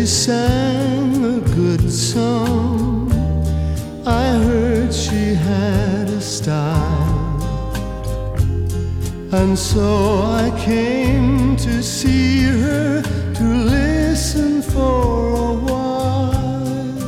sang a good song. I heard she had a style, and so I came to see her, to listen for a while.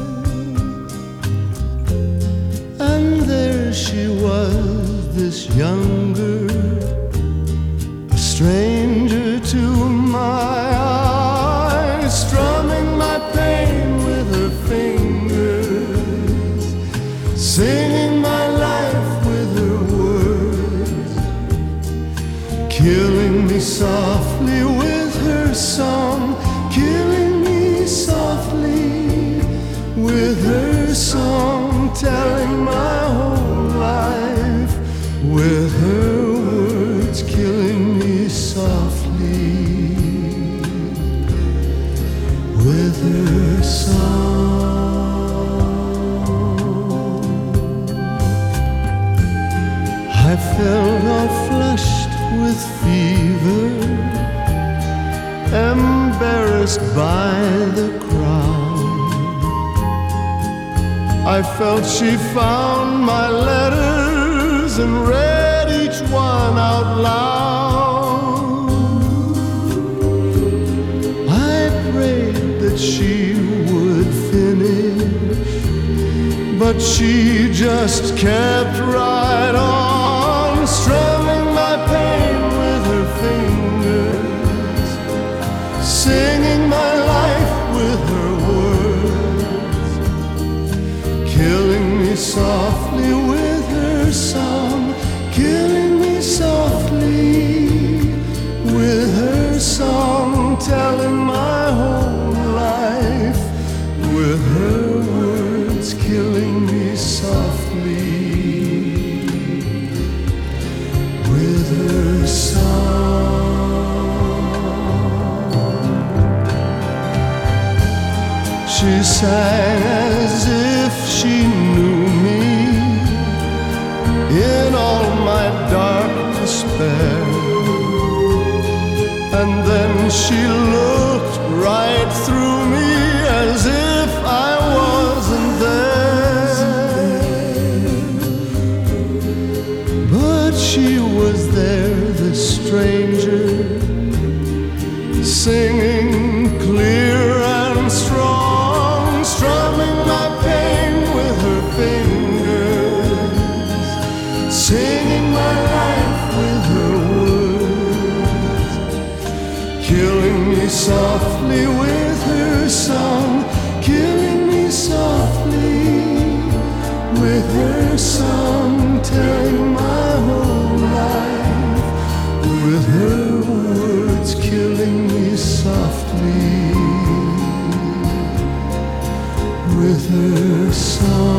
And there she was, this young girl, a stranger to my eyes, strumming my pain with her fingers, singing my life with her words, killing me softly with her song, killing me softly with her song, telling my whole life with her words, killing me softly with her song. I felt all flushed with fever, embarrassed by the crowd. I felt she found my letters and read each one out loud. I prayed that she would finish, but she just kept right on, strumming my pain with her fingers, singing my life with her words, killing me softly with her song, killing me softly with her song, telling my whole life with her words, killing me softly with her song. She sang as if she knew me in all my dark despair, and then she looked right through me as if I wasn't there. But she was there, the stranger, singing clear and strong, strumming my pain with her fingers, singing my life with her words, killing me softly with her song, killing me softly with her song, telling my whole life with her words, killing me softly with her song.